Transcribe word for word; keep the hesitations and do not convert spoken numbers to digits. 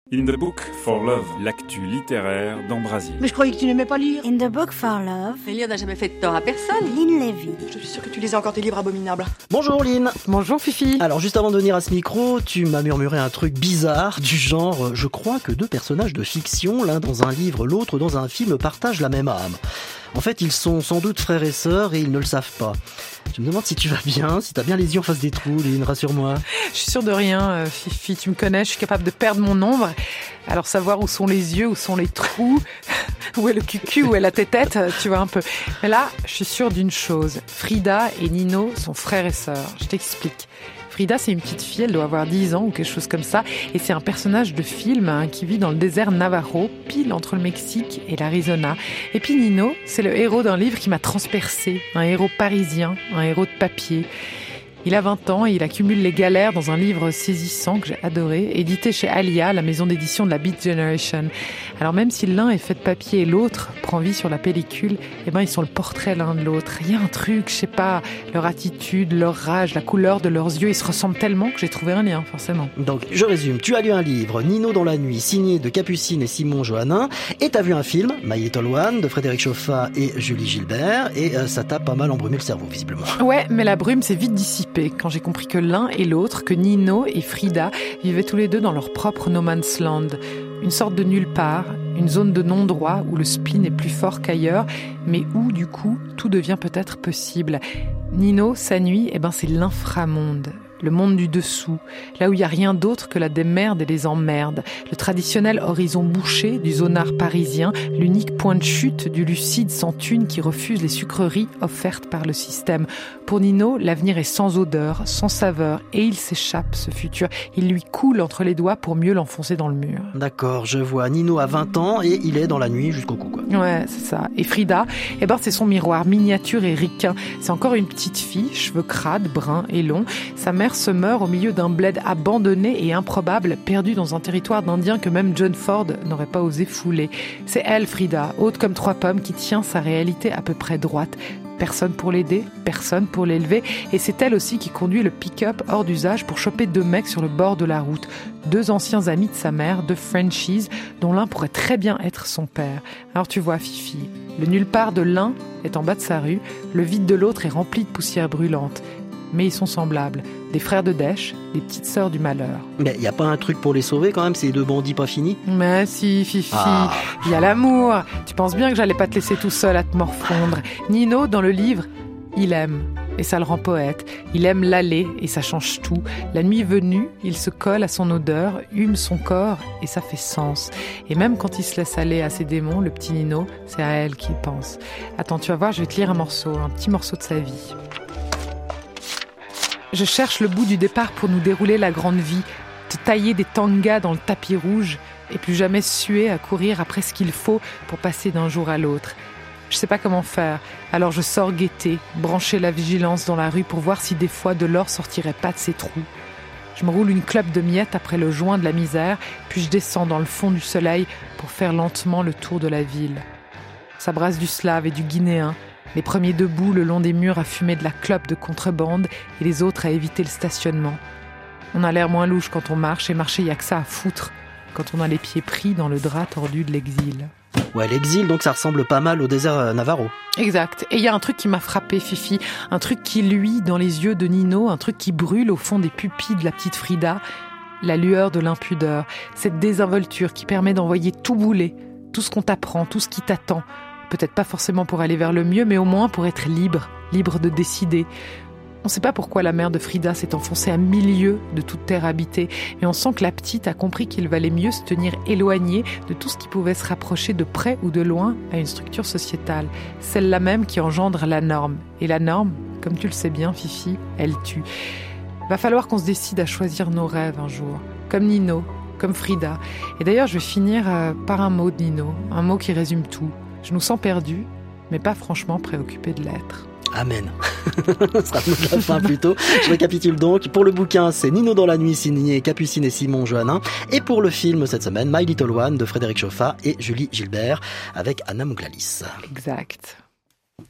In the Book for Love, l'actu littéraire d'Ambrasil. Mais je croyais que tu n'aimais pas lire. In the Book for Love. Mais lire n'a jamais fait de tort à personne. Lynn Lévy. Je suis sûre que tu lisais encore tes livres abominables. Bonjour Lynn. Bonjour Fifi. Alors juste avant de venir à ce micro, tu m'as murmuré un truc bizarre du genre euh, je crois que deux personnages de fiction, l'un dans un livre, l'autre dans un film, partagent la même âme. En fait, ils sont sans doute frères et sœurs et ils ne le savent pas. Je me demande si tu vas bien, si t'as bien les yeux en face des trous, Lynn, rassure-moi. Je suis sûre de rien, euh, Fifi, tu me connais, je suis capable de perdre mon ombre. Alors savoir où sont les yeux, où sont les trous, où est le cucu, où est la tétette, tu vois un peu. Mais là, je suis sûre d'une chose, Frida et Nino sont frères et sœurs. Je t'explique. Frida, c'est une petite fille, elle doit avoir dix ans ou quelque chose comme ça, et c'est un personnage de film hein, qui vit dans le désert Navajo, pile entre le Mexique et l'Arizona. Et puis Nino, c'est le héros d'un livre qui m'a transpercé, un héros parisien, un héros de papier. Il a vingt ans et il accumule les galères dans un livre saisissant que j'ai adoré, édité chez Alia, la maison d'édition de la Beat Generation. Alors même si l'un est fait de papier et l'autre prend vie sur la pellicule, eh ben ils sont le portrait l'un de l'autre. Il y a un truc, je sais pas, leur attitude, leur rage, la couleur de leurs yeux, ils se ressemblent tellement que j'ai trouvé un lien, forcément. Donc je résume, tu as lu un livre, Nino dans la nuit, signé de Capucine et Simon Johannin, et t'as vu un film, My Little One, de Frédéric Chauffat et Julie Gilbert, et euh, ça t'a pas mal embrumé le cerveau, visiblement. Ouais, mais la brume s'est vite dissipée quand j'ai compris que l'un et l'autre, que Nino et Frida, vivaient tous les deux dans leur propre no man's land. Une sorte de nulle part, une zone de non-droit où le spleen est plus fort qu'ailleurs, mais où, du coup, tout devient peut-être possible. Nino, sa nuit, eh ben, c'est l'inframonde. Le monde du dessous, là où il n'y a rien d'autre que la démerde et les emmerdes. Le traditionnel horizon bouché du zonard parisien, l'unique point de chute du lucide sans thune qui refuse les sucreries offertes par le système. Pour Nino, l'avenir est sans odeur, sans saveur, et il s'échappe, ce futur. Il lui coule entre les doigts pour mieux l'enfoncer dans le mur. D'accord, je vois. Nino a vingt ans et il est dans la nuit jusqu'au cou, quoi. Ouais, c'est ça. Et Frida, eh ben, c'est son miroir, miniature et ricain. C'est encore une petite fille, cheveux crades, bruns et longs. Sa mère se meurt au milieu d'un bled abandonné et improbable, perdu dans un territoire d'Indiens que même John Ford n'aurait pas osé fouler. C'est elle, Frida, haute comme trois pommes, qui tient sa réalité à peu près droite. Personne pour l'aider, personne pour l'élever, et c'est elle aussi qui conduit le pick-up hors d'usage pour choper deux mecs sur le bord de la route. Deux anciens amis de sa mère, deux Frenchies, dont l'un pourrait très bien être son père. Alors tu vois, Fifi, le nulle part de l'un est en bas de sa rue, le vide de l'autre est rempli de poussière brûlante. Mais ils sont semblables, des frères de dèche, des petites sœurs du malheur. Mais y a pas un truc pour les sauver quand même, ces deux bandits pas finis? Mais si, Fifi, ah. Il y a l'amour. Tu penses bien que j'allais pas te laisser tout seul à te morfondre. Nino, dans le livre, il aime, et ça le rend poète. Il aime l'aller, et ça change tout. La nuit venue, il se colle à son odeur, hume son corps, et ça fait sens. Et même quand il se laisse aller à ses démons, le petit Nino, c'est à elle qu'il pense. Attends, tu vas voir, je vais te lire un morceau, un petit morceau de sa vie. Je cherche le bout du départ pour nous dérouler la grande vie, te tailler des tangas dans le tapis rouge et plus jamais suer à courir après ce qu'il faut pour passer d'un jour à l'autre. Je sais pas comment faire, alors je sors guetter, brancher la vigilance dans la rue pour voir si des fois de l'or sortirait pas de ses trous. Je me roule une clope de miettes après le joint de la misère, puis je descends dans le fond du soleil pour faire lentement le tour de la ville. Ça brasse du slave et du guinéen, les premiers debout le long des murs à fumer de la clope de contrebande et les autres à éviter le stationnement. On a l'air moins louche quand on marche, et marcher, y a que ça à foutre quand on a les pieds pris dans le drap tordu de l'exil. Ouais, l'exil, donc ça ressemble pas mal au désert Navarro. Exact. Et il y a un truc qui m'a frappé, Fifi, un truc qui luit dans les yeux de Nino, un truc qui brûle au fond des pupilles de la petite Frida, la lueur de l'impudeur, cette désinvolture qui permet d'envoyer tout bouler, tout ce qu'on t'apprend, tout ce qui t'attend. Peut-être pas forcément pour aller vers le mieux, mais au moins pour être libre, libre de décider. On ne sait pas pourquoi la mère de Frida s'est enfoncée à milieu de toute terre habitée, mais on sent que la petite a compris qu'il valait mieux se tenir éloignée de tout ce qui pouvait se rapprocher de près ou de loin à une structure sociétale, celle-là même qui engendre la norme. Et la norme, comme tu le sais bien, Fifi, elle tue. Va falloir qu'on se décide à choisir nos rêves un jour, comme Nino, comme Frida. Et d'ailleurs, je vais finir par un mot de Nino, un mot qui résume tout. Je nous sens perdus, mais pas franchement préoccupés de l'être. Amen. Ce sera le mot de la fin plutôt. Je récapitule donc. Pour le bouquin, c'est Nino dans la nuit, signé Capucine et Simon Johannin. Et pour le film, cette semaine, My Little One, de Frédéric Chauffat et Julie Gilbert, avec Anna Mouglalis. Exact.